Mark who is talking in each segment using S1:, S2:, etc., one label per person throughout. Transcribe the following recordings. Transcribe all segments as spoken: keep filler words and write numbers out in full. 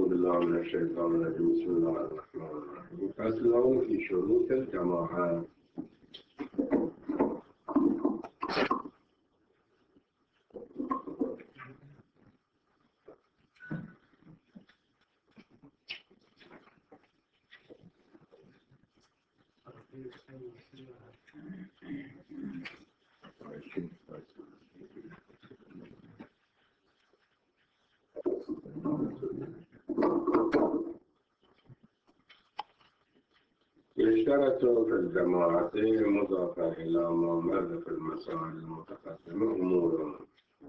S1: بالله من الشيطان الرجيم بسم الله الرحمن الرحيم فصل في شروط الجماعة. يشترط في الجماعة مضافا إلى ما مر في المسائل المتقدمة أمور: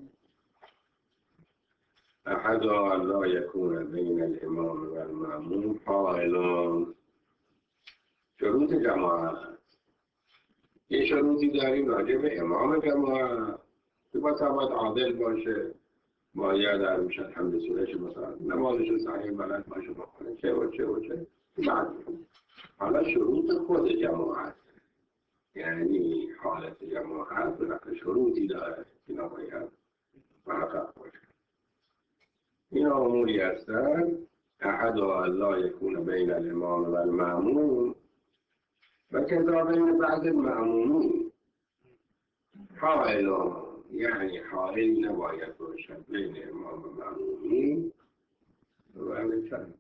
S1: أحدها أن لا يكون بين الإمام والمأموم حائل. شروط جماعة یه شروطی داریم راجع به امام جماعت که باید عادل باشه، باید در میشد حمد سورش مثلا نمازش صحیح بلد باشه بکنه چه و چه و چه. بعد حالا شروط خود جماعت یعنی حالت جماعت بالاخره شروطی داره، اینا باید محقق باشه. اینا اموری هستن: احدها لا یکون بین الامام و المأموم و کذا بین بعض المأمومین حائل، یعنی حائل نباید باشد بین امام و مأمومین و همچنین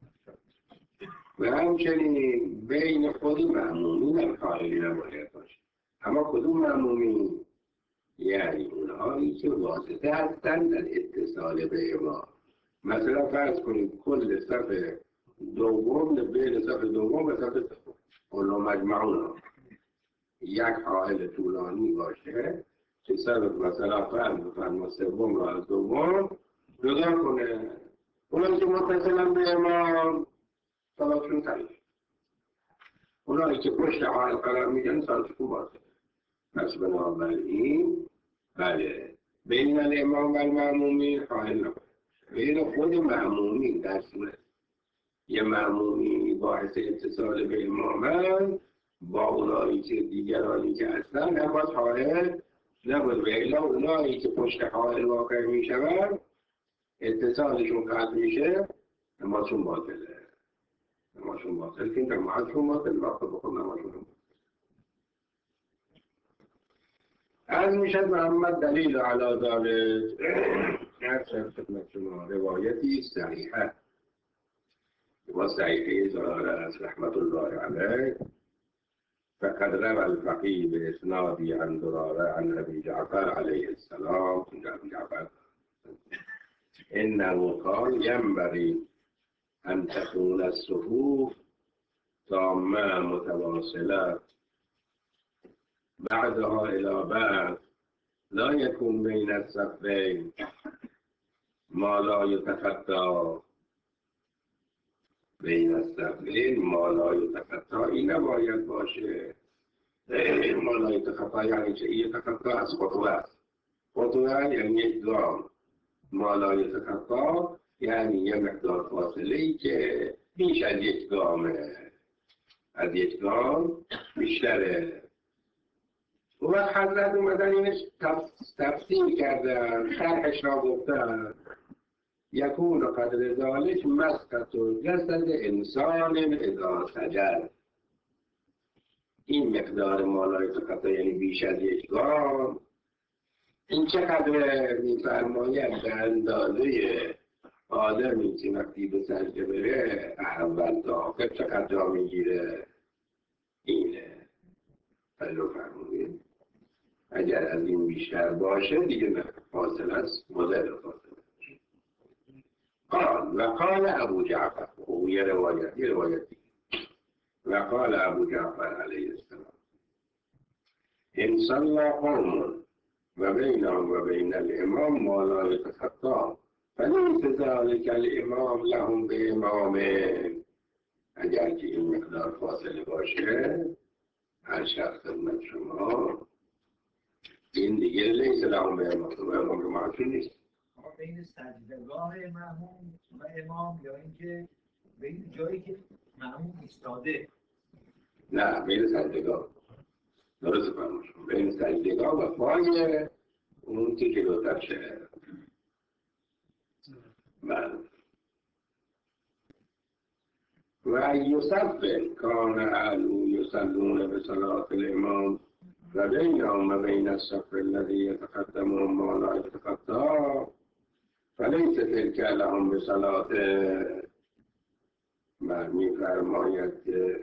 S1: و همچنین بین خود مأمومین هم حائلی نباید باشد. اما کدوم مأمومین؟ یعنی اونهایی که واسطه هستند در اتصال به امام. مثلا فرض کنید کل صف دوم بین صف دوم و صف سوم کلا مجمعون یک حائل طولانی باشه که صف مثلا فرض بفرما سوم را از دوم جدا کنه، اونایی که متصلن به امام صلاتشون تریف، اونایی که پشت حائل قرار میگن صلاتشون باطله. پس بنابراین بله بین الامام و المأمومین حائل نباشه. بین خود مأمومین در صورت یه مأمومی باعث اتصال به امامن با اونایی که دیگرانی که اصلا هم باید حائل نبود و الا اونایی که پشت حائل واقع میشون اتصالشون قطع میشه، نمازشون باطله. نمازشون باطل که جماعتشون باطل وقت بخون نمازشون باطل. از میشد محمد دلیل علی ذلک هر شد خدمت شما روایتی صحیحه و صحیحه زراره از رحمت الله علیه فقد روى الفقيه بإسنادی عن زراره عن ابی جعفر علیه السلام ابی جعفر انه قال ينبغي ان تكون الصفوف تامة متواصلة بعدها الى بعد لا يكون بين الصفين ما لا يتخطى بین الصفین ما لا یتخطی. این نباید باشه ما لا یتخطی یعنی چه؟ یتخطی از خطوه است. خطوه یعنی یک گام، ما لا یتخطی یعنی یه مقدار فاصله ای که بیش از یک گامه، از یک گام بیشتره. و وقت حضرت اومدن اینش تفسیر کردن، شرحش را گفتن یکون قدر ذالک مسقط جسد انسان اذا سجد. این مقدار مالای فقط یعنی بیش از یک گام، این چقدر میفرماید به اندازه آدمی که وقتی به سجده بره اول تا آخر چقدر جا میگیره اینه. پلو فرمودید اگر از این بیشتر باشه دیگه نه، فاصله است، مدل فاصله. قال وقال ابو جعفر، او یه روایت یه روایتی وقال ابو جعفر علیه السلام ان صلى قوم و بینهم و بین الامام ما لا یتخطی فلیس ذلک الامام لهم بامام. اگر که این مقدار فاصله باشه هر شخص خدمت شما این دیگه لیس لهم بامام، امام رو معرفی نیست.
S2: بین سجدگاه مأموم و امام یا اینکه بین جایی که مأموم ایستاده؟
S1: نه بین سجدگاه، درست فرماشون، بین سجدگاه و پای اون که جلوتر شه. من و یصف کان اهلو یصلون بصلاة الامام و بینهم و بین الصف الذی یتقدمهم ما لا یتقطع فلیس تلک لهم بصلاة. و می‌فرماید که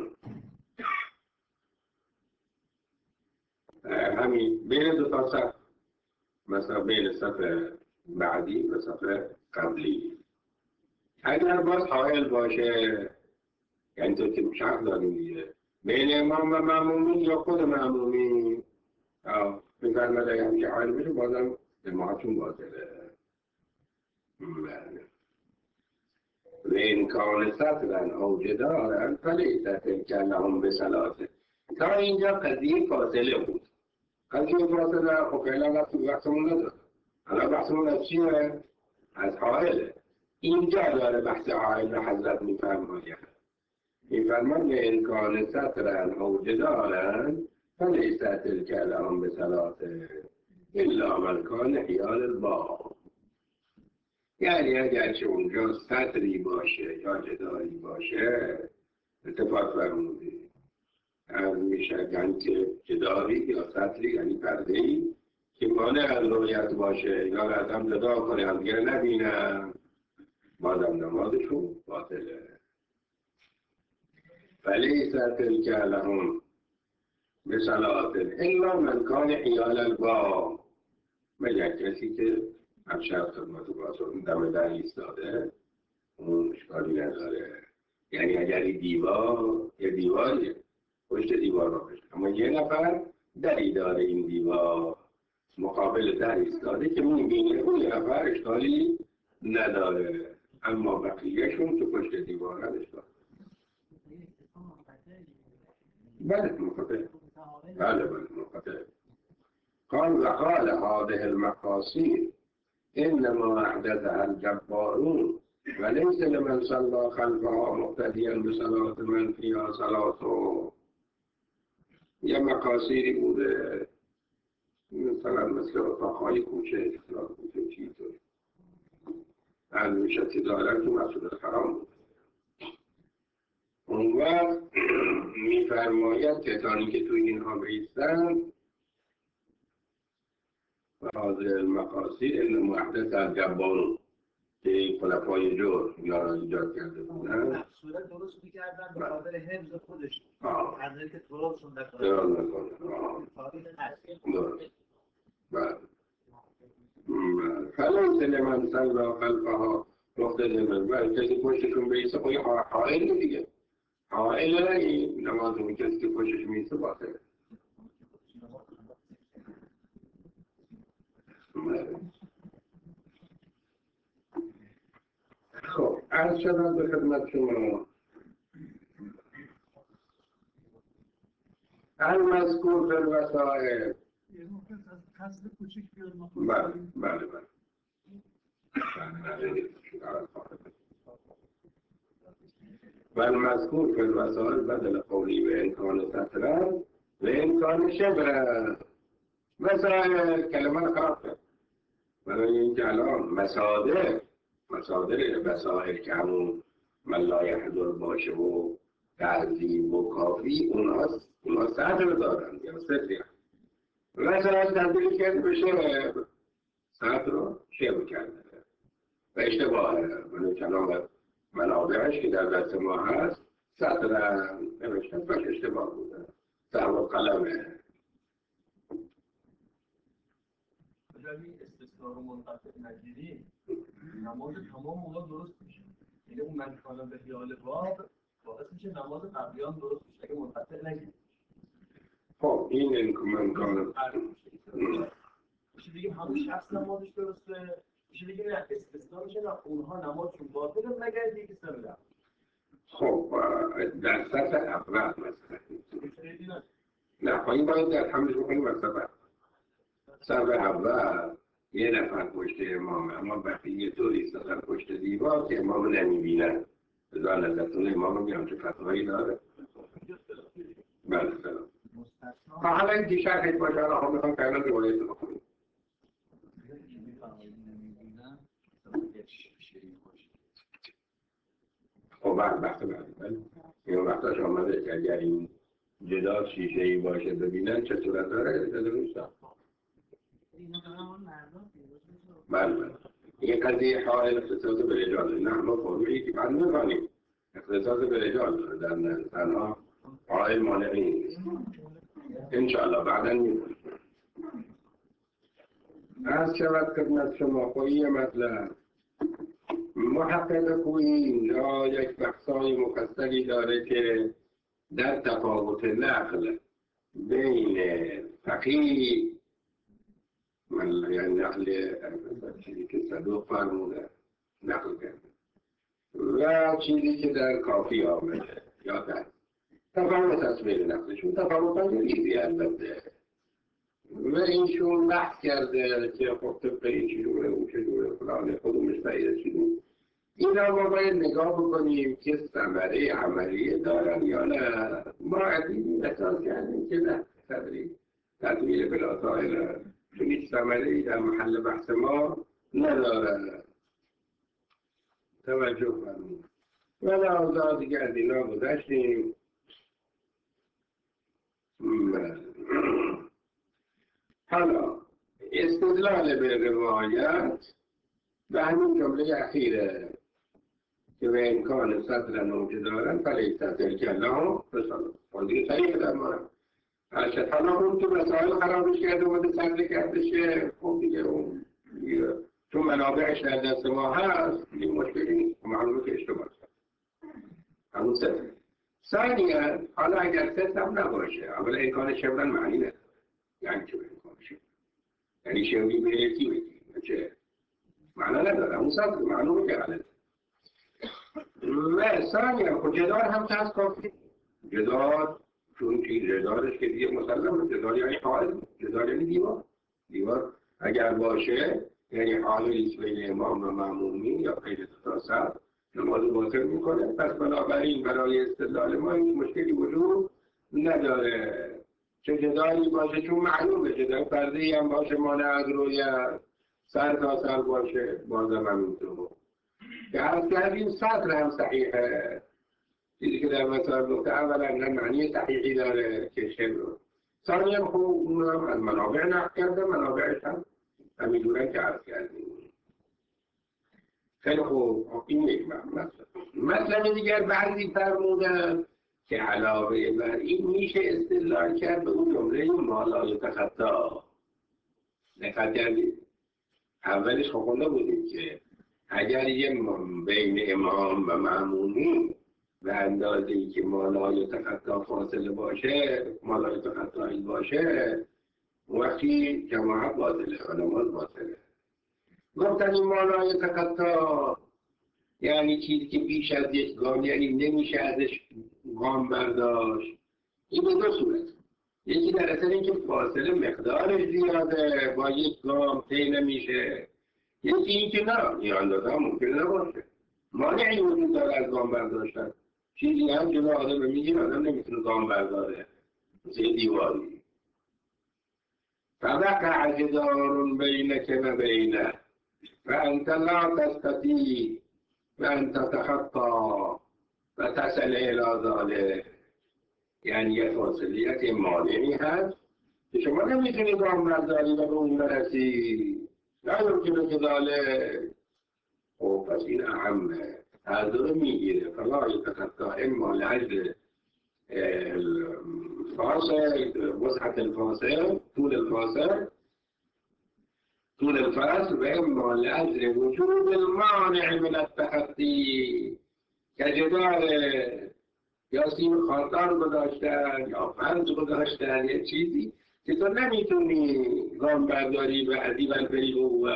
S1: همین بین دو تا صف، مثلا بین صف بعدی و صف قبلی، اگر باز حائل باشه، یعنی تو که شرط داریم دیگه بین امام و مأمومین یا خود مأمومین می‌فرماید اگر همچه حائل بشه بازم جماعتون باطله. و این کان سطرن او جدارن فلیس تلک لهم بصلاة. تا اینجا قضیه فاصله بود. قضیه فاصله خب فعلا بحثمون نداره. الان بحثمون از چیه؟ از حائله. اینجا داره بحث حائل رو حضرت می‌فرماید. می‌فرماید و این کان سطرن او جدارن فلیس تلک لهم بصلاة الا من کان حیال الباب. یعنی اگرچه اونجا سطری باشه یا جداری باشه، اتفاق فرمودی از میشه یعنی که جداری یا سطری یعنی پرده‌ای که مانع از رویت باشه یا آدم جدا کنه هم دیگه نبینن، بازم نمازشون باطله. فلیس تلک لهم بصلاة الا من کان حیال الباب. مگر کسی که هم شرط خدمت بازم دم در ایستاده اون اشکالی نداره. یعنی اگر این دیوار یه دیواریه پشت دیوار را بشه، اما یه نفر دری داره این دیوار مقابل در ایستاده که میبینه اون یه نفر اشکالی نداره، اما بقیهشون تو پشت دیوار هم اشکال. بله منقطع. بله بله منقطع. قال وقال هذه المقاصير انما احدثها الجبارون وليس لمن صلى خلفها مقتديا بصلاة من فيها صلاته. یه مقاصیری بوده مثلا مثل اتاقهای کوچه اختلاف کوچه چیزه علوشتی دارن تو مسئول حرام بوده. اون وقت میفرماید کسانی که تو اینها بیستن و حاضر المقاصیر انما احدثها الجبارون که این خلفای جور یا را ایجاد کرده بودن
S2: صورت درست میکردن به خاطر حفظ خودش حضرت درستشون
S1: نکنه. فلیس لمن صلی خلفها مقتدیا و کسی پشتشون بیسته خب یه حائل دیگه، حائل این نمازون کسی که پشتش میسته باطله. خب عرض شدم به خدمت شما المذکور در وسائل. بله بله بله والمذکور فی الوسائل بدل قولی و امکان سطرن و امکان شبه. وسائل کلمه رو خراب کرد برای اینکه الان مصادر مصادر وسائل که همون من لا یحضر باشه و تعظیم و کافی اوناست، اونها سطر دارن یا سطری وسائل تبدیل کرد بشه سطر رو شبه کرده و اشتباهه. من کلام منابعش که در دست ما هست سطر نوشتن باش اشتباه بوده، سهو قلمه.
S2: این استثناء رو منقطع نگیریم نماز تمام موقع درست میشه. یعنی اون منکانه به خیال باب باعث میشه نماز قبلیان درست میشه اگه منقطع نگیریم.
S1: خب این منکانه
S2: میشه بگیم همون شخص نمازش درسته، میشه بگیم نه استثناء میشه نه اونها نمازشون باطله مگر دیگه سر.
S1: خب در سطح اول مثلا نه خواهیم باید در حملش بکنیم بر سطح سطح اول یه نفر پشت امام اما بقیه طوری ایستادن پشت دیوار که امام نمیبینن. بذار نظرتون امام رو میام چه فتوایی داره. بله سلام تا حالا این که شرحش باشه حالا هم میخوام فعلا روایت بکنیم. خب بعد بحث بعد این وقتاش آمده که اگر این جدا شیشه‌ای باشه ببینن چه صورت داره تدریسا بله بله این قضیه حائل اختصاص به رجال نه ما فرمولی که بعد می‌کنیم اختصاص به رجال داره در تنها حائل مانعی نیست انشاءالله بعدا می‌کنیم. از شود خدمت شما خواهی مطلب محقق کوین یا یک بحثای مفصلی داره که در تفاوت نقل بین فقیه من یعنی نقل چیزی که صدوق فرموده نقل کرده و چیزی که در کافی آمده یا در تفاوت از بین نقلشون تفاوت های ریزی البته و اینشون بحث کرده که خب طبق این چجوره اون چجوره فلانه کدومش صحیحه چجوره اینا ما باید نگاه بکنیم که ثمره عملی دارن یا نه ما از این احساس کردیم که نه تدریج تدویل بلاسائل چون هیچ ثمره‌ای در محل بحث ما نداره توجه فرمایید و لحاظا دیگه از اینا گذشتیم حالا استدلال به روایت به همین جمله اخیره که به امکان صدر نوچه دارن فلیست تلک الله رسالت دیگه صحیح در مورد هرچه حالا اون که مسائل خرابش کرده اومده صدر کردشه خب دیگه اون چون منابعش در دست ما هست این مشکلی نیست معلومه که اشتباه کرد همون صدر ثانیاً حالا اگر صدر هم نباشه اولا امکان شبرن معنی نداره یعنی چه امکان شبرن یعنی شبری بهتی بگیم چه معنا نداره اون صدر معلومه که غلطه و ثانیاً خود جدار هم که از کافی جدار چون که جدارش که دیگه مسلم جدار یعنی حائل جدار یعنی دیوار دیوار اگر باشه یعنی حائلی بین امام و معمومی یا غیر تاسر نماز باطل میکنه پس بنابراین برای استدلال ما این مشکلی وجود نداره چه جداری باشه چون معلومه جدار پرده ای هم باشه مانع از رویت سر تا سر باشه بازم همینطور که از کردیم صدر هم صحیحه چیزی که در مسائل گفته اولا نه معنی صحیحی داره که شبر ثانیا خوب اون هم از منابع نقل کرده منابعش هم همینجورن که عرض کردیم خیلی خوب این یک مطلب مطلب دیگر بعضی فرمودن که علاوه بر این میشه استدلال کرد به اون جمله مالای تخطا دقت کردید اولش خونده بودیم که اگر یه بین امام و معمومی به اندازه‌ای که مالای تخطا فاصله باشه مالای تخطایی باشه وقتی جماعت باطله و نماز باطله گفتن این مالای تخطا یعنی چیزی که بیش از یک گام یعنی نمیشه ازش گام برداشت این به دو صورت یکی در اثر اینکه فاصله مقدارش زیاده با یک گام طی نمیشه یکی اینکه نه این اندازه هم ممکن نباشه مانعی وجود داره از گام برداشتن چیزی هم جلو آدم میگیر آدم نمیتونه گام برداره مثل دیواری فوقع جدار بینک و بینه فانت لا تستطیع وان تتخطا و تصل الى ذلك یعنی یه فاصلیت مانعی هست که شما نمیتونی گام برداری و به اون برسی نه یمکنه که ذلك خب پس این اهمه هر دو میگیره فلا یتخطا اما لعجل الفاصل وسعة الفاصل طول الفاصل طول الفاصل و اما لعجل وجود المانع من التخطی که جدار یا سیم خاطر گذاشتن یا فرض گذاشتن یه چیزی که تو نمیتونی گام برداری و عدیبن بری و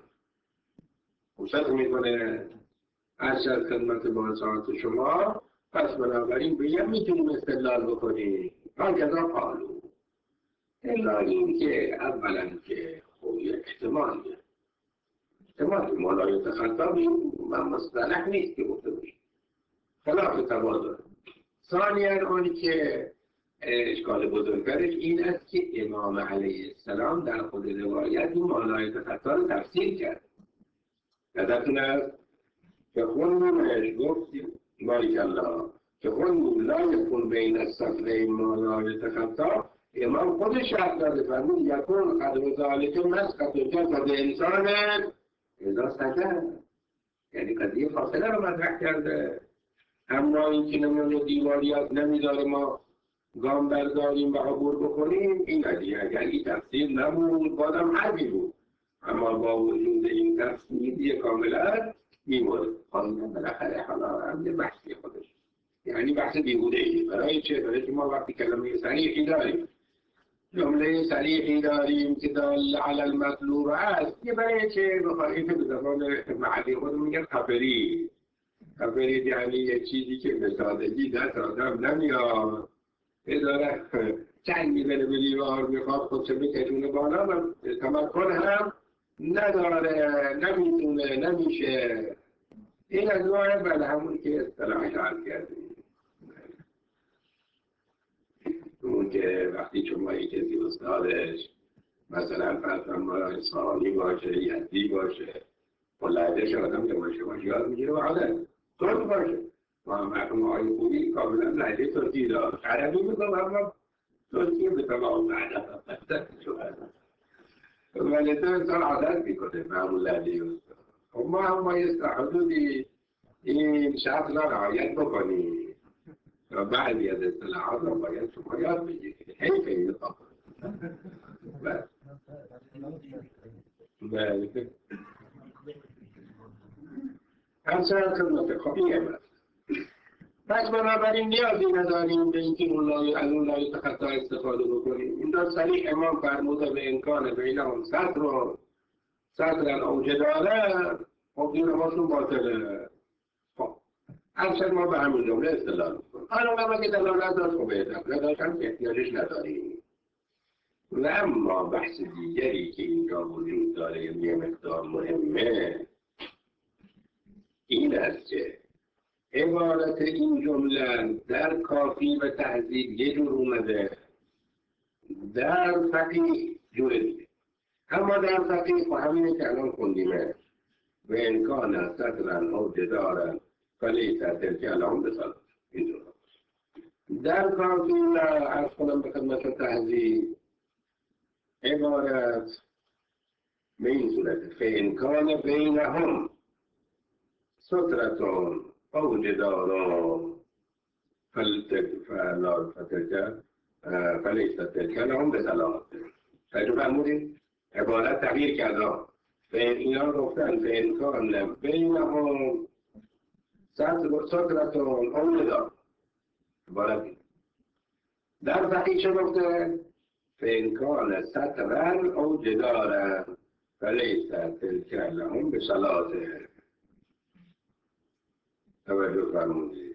S1: خوشت میکنه از شد خدمت با ساعت شما پس بنابراین بگم میتونیم استدلال بکنیم هرگذا قالو الا این که اولا که خوبی احتمالیه احتمالی مالای تخطا من مصطلح نیست که گفته باشیم خلاف تبادل ثانیاً آنی که اشکال بزرگترش این است که امام علیه السلام در خود روایت این مالای تخطا رو تفسیر کرد نظرتون است که خونمش گفتیم باریکالله که اون لا یکون بین السطرین ما لا یتخطا امام خودش شرط داده فرمود یکون قدر ذالک مسقط جسد انسان اذا سجد، یعنی قضیه فاصله رو مطرح کرده. اما این که نمیونه دیواری از نمیداره ما گام برداریم و عبور بکنیم، این قضیه اگر این تفسیر نبود بازم حرفی بود، اما با وجود این تفسیر یه کاملا میمورد. خواهیم بالاخره حالا هم یه بحثی خودش، یعنی بحث بیهوده ای. برای چه؟ برای که ما وقتی کلمه صریحی داریم، جمله صریحی داریم که دال علی المطلوب است، یه برای چه؟ بخواهیم به زبان محلی خود میگن خبری. خبری یعنی یه چیزی که به سادگی دست آدم نمیاد، اداره چنگ میزنه به دیوار میخواد خودشو بکشونه بالا و تمکن هم نداره، نمیتونه، نمیشه. این از نوع بله همون که اصطلاحش حل کردیم، اون که وقتی شما یک کسی استادش مثلا فرضاً مالا اصفهانی باشه، یزدی باشه، با لهجه‌ش آدم که باشه باشه یاد میگیره و عادت ترک باشه. ما مرحوم آقای خوبی کاملا لهجه ترکی داشت، عربی میگم اما ترکی به تمام معنی ولی تو انسان عادت میکنه معمول لهجه استاد. خب ما هم باید حدودی این شرط را رعایت بکنیم و بعضی از اصطلاحات را باید شما یاد بگیرید. حیف این کار. بله. بله. همچنان خدمت خوبی هم است. پس بنابراین نیازی نداریم به اینکه اون لایه از اون لایه تخطا استفاده بکنیم. این دار صریح امام فرموده به امکان بینهم سطر و سطر اوجه داره، خب این نمازشون باطله. خب همچنان ما به همین جمله استدلال میکنیم. حالا ما که دلالت داشت خب بهتر نداشت هم که احتیاجش نداریم. و اما بحث دیگری که اینجا وجود داره یه مقدار مهمه این است که عبارت این جمله در کافی و تهذیب یه جور اومده، در فقیه جور دیگه. اما در فقیه خب همینه که الان خوندیمه و امکان سطرن او جدارن فلیس تلک الان بسالت اینجور. در کافی و عرض کنم به خدمت تهذیب عبارت به این صورت فامکان بینهم سترتون او جداران فلا فتلک فلیس تلک الان بسالت. تجربه فرمودید عبارت تغییر کرده. اینا گفتن فامکان بینهم سترتون او جداران، عبارت در فقیه چه گفته؟ فامکان سترن او جدارن فلیس تلک لهم بصلاته. توجه فرمودید.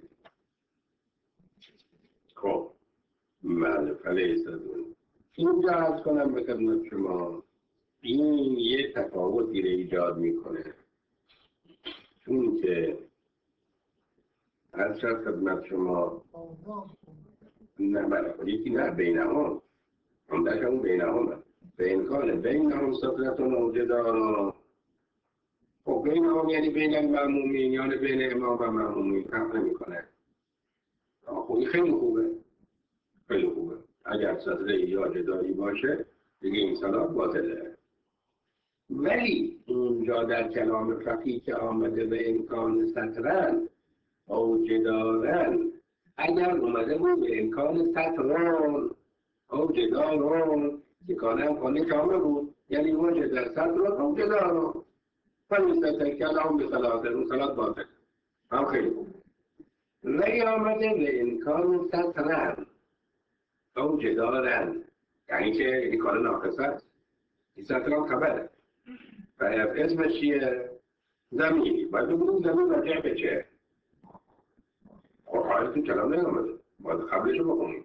S1: خب بله فلیس اینجا عرض کنم به خدمت شما این یه تفاوتی رو ایجاد میکنه، چون که عرض شد خدمت شما نه بله یکی نه بینهم عمدهش همون بینهم هست به امکان بینهم سترتون او جداران. خب بینهم یعنی بین المأمومین یعنی بین امام و مأمومین فرق نمیکنه. خب خیلی خوبه، خیلی خوبه. اگر ستره یا جدایی باشه دیگه این صلاح باطله. ولی اونجا در کلام فقیه که آمده به امکان سترن او جدارن، اگر اومده بود به امکان ستران او جداران که کانم کنه کامه بود، یعنی وجه در ستران او جداران فلیسته کلام به صلاته اون صلات باطل هم خیلی بود. ولی آمده به امکان سترن او جدارن یعنی که این کار ناقص است. این ستران خبره و اسمش چیه؟ زمینی باید بگیم زمین راجع به چه؟ خب حالی تو کلام نگامده باید قبلش رو بخونیم.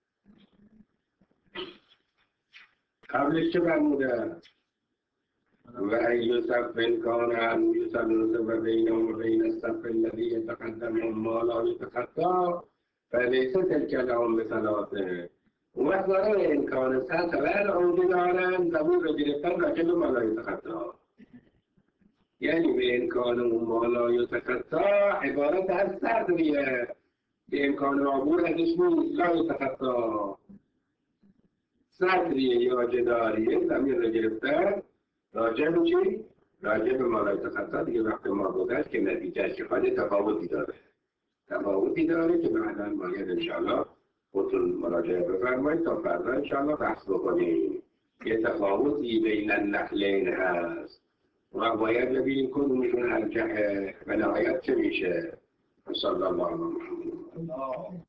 S1: قبلش چه فرموده؟ و یوسف امکان ان یوسف و بین و بین الصف الذی یتقدم ما لا یتخطا فلیس تلک لهم بصلاته. اون وقت داره امکان سترن اونجا دارن زبون رو گرفتن رکل ما لا یتخطا. یعنی به امکان اون مالا یتخطا عبارت از صدریه به امکان عبور ازش نیست لا یتخطا صدریه یا جداریه زمین رو گرفته راجع به چی؟ راجع به مالا یتخطا دیگه وقت ما گذشت که نتیجه که خواهد تفاوتی داره تفاوتی داره که بعدا باید انشاءالله خودتون مراجعه بفرمایید تا فردا انشاءالله بحث بکنیم یه تفاوتی بین النقلین هست و باید ببینیم کدومشون ارجحه و نهایت چه میشه صلی الله علیه و سلم